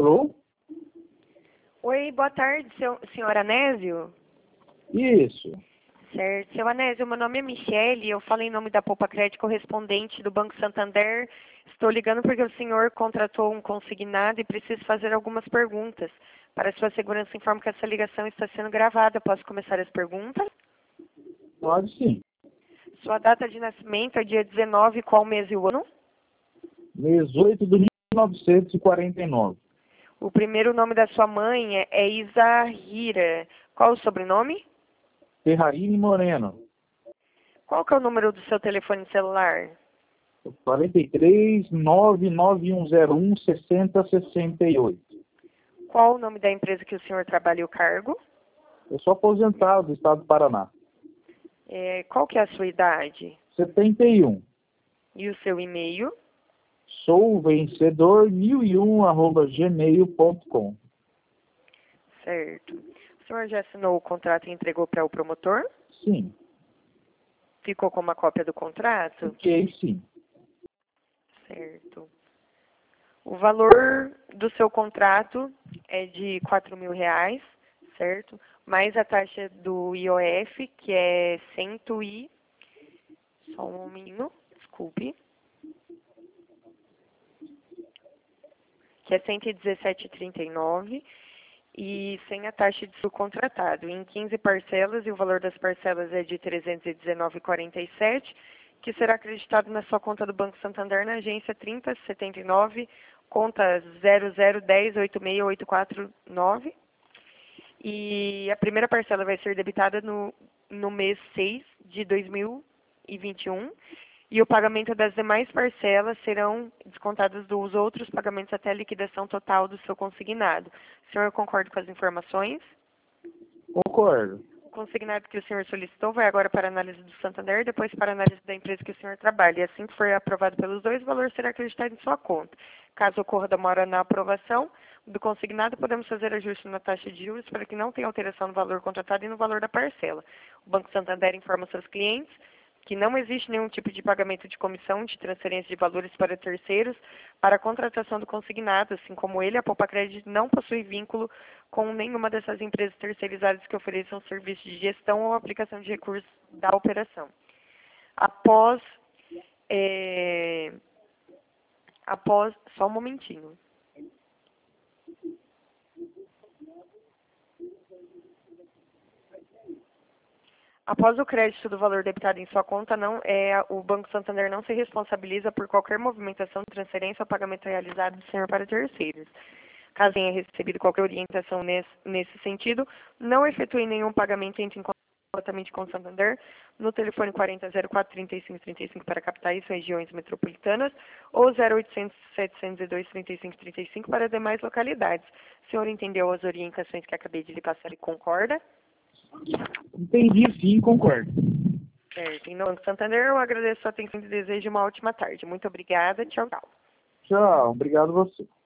Alô? Oi, boa tarde, senhor Anésio. Isso. Certo. Seu Anésio, meu nome é Michele, eu falo em nome da Poupa Crédito correspondente do Banco Santander. Estou ligando porque o senhor contratou um consignado e preciso fazer algumas perguntas. Para sua segurança, informo que essa ligação está sendo gravada. Posso começar as perguntas? Pode sim. Sua data de nascimento é dia 19, qual mês e o ano? 18 de 1949. O primeiro nome da sua mãe é Isahira. Qual o sobrenome? Ferrarini Moreno. Qual que é o número do seu telefone celular? 43 99101 6068. Qual o nome da empresa que o senhor trabalha e o cargo? Eu sou aposentado do estado do Paraná. Qual que é a sua idade? 71. E o seu e-mail? Sou vencedor 1001@gmail.com. Certo. O senhor já assinou o contrato e entregou para o promotor? Sim. Ficou com uma cópia do contrato? Ok, sim. Certo. O valor do seu contrato é de R$ 4.000, certo? Mais a taxa do IOF, que é Só um minuto, desculpe. Que é 117,39 e sem a taxa de subcontratado, em 15 parcelas, e o valor das parcelas é de R$ 319,47, que será acreditado na sua conta do Banco Santander na agência 3079, conta 0010868449. E a primeira parcela vai ser debitada no mês 6 de 2021. E o pagamento das demais parcelas serão descontados dos outros pagamentos até a liquidação total do seu consignado. O senhor concorda com as informações? Concordo. O consignado que o senhor solicitou vai agora para a análise do Santander, depois para a análise da empresa que o senhor trabalha. E assim que for aprovado pelos dois, o valor será acreditado em sua conta. Caso ocorra demora na aprovação do consignado, podemos fazer ajuste na taxa de juros para que não tenha alteração no valor contratado e no valor da parcela. O Banco Santander informa seus clientes que não existe nenhum tipo de pagamento de comissão, de transferência de valores para terceiros, para a contratação do consignado, assim como ele, a Poupa Crédito não possui vínculo com nenhuma dessas empresas terceirizadas que ofereçam serviço de gestão ou aplicação de recursos da operação. Só um momentinho. Após o crédito do valor debitado em sua conta, o Banco Santander não se responsabiliza por qualquer movimentação, transferência ou pagamento realizado do senhor para terceiros. Caso tenha recebido qualquer orientação nesse sentido, não efetue nenhum pagamento e entre em contato diretamente com o Santander no telefone 4004-3535 para capitais e regiões metropolitanas ou 0800-702-3535 para demais localidades. O senhor entendeu as orientações que acabei de lhe passar e concorda? Entendi, sim, concordo. Certo. Em nome do Santander, eu agradeço a sua atenção e desejo uma ótima tarde. Muito obrigada. Tchau, tchau. Tchau, obrigado a você.